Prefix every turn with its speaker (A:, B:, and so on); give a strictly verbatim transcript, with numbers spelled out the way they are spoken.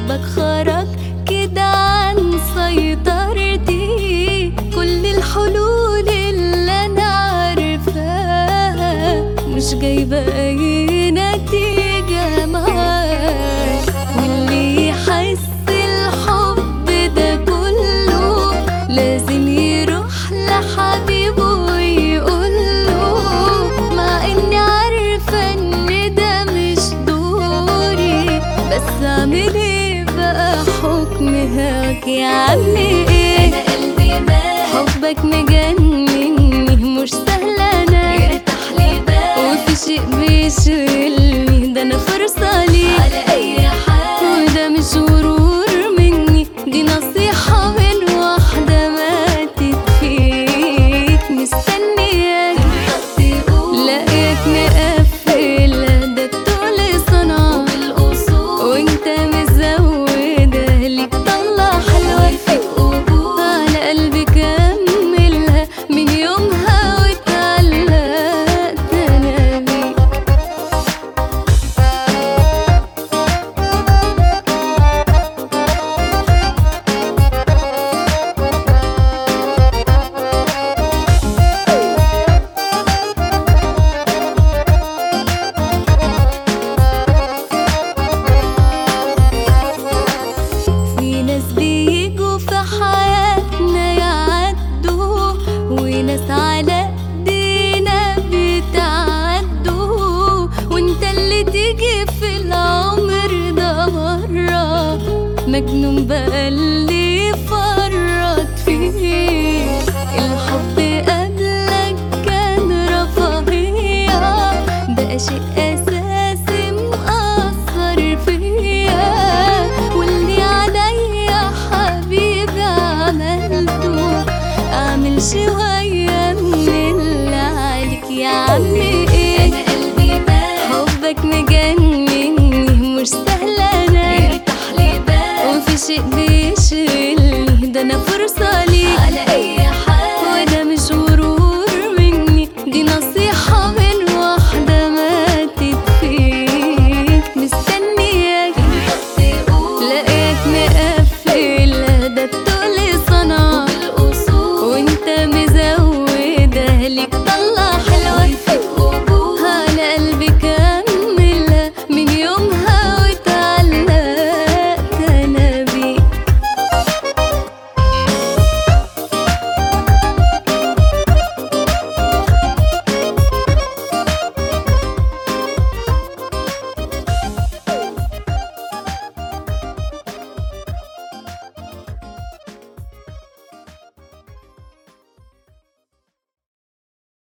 A: حبك خرج كده عن سيطرتي. كل الحلول اللي انا عارفاها مش جايبه اي نتيجه معاك. واللي يحس الحب ده كله لازم يروح لحبيبه ويقوله، مع اني عارفه ان ده مش دوري، بس اعمل ايه بقى حكم هواك يا عمي؟ ايه
B: انا قلبي مات،
A: حبك مجنني مش سهله انا
B: يرتاح لي بال،
A: وفي شيء بيشغلني ده انا فرصه ليك
B: على اي حال.
A: وده مش غرور مني، دي نصيحة من واحدة ماتت فيك. مستنياك
B: تقول
A: لقيت مقفل ده التقل صنع
B: وبالأصول
A: وانت مزودة ليك طلع حلوة فيك
B: قبول.
A: على قلبي كملها من يومها واتعلقت انا بيك. في ناس بيجوا في حياتنا يعدوا، وناس على ايدينا بتعدوا، وانت اللي تيجي في العمر ده مرة مجنون بقى اللي يفرط فيه. الحب قبلك كان رفاهية، بقى شيء أساسي مأثر فيا، واللي عليا حبيبي عملته أعمل شوية من اللي عليك يا عمي. ايه
B: انا قلبي مات،
A: حبك مجنني مش سهلة أنا
B: يرتاح لي بال،
A: وفي شيء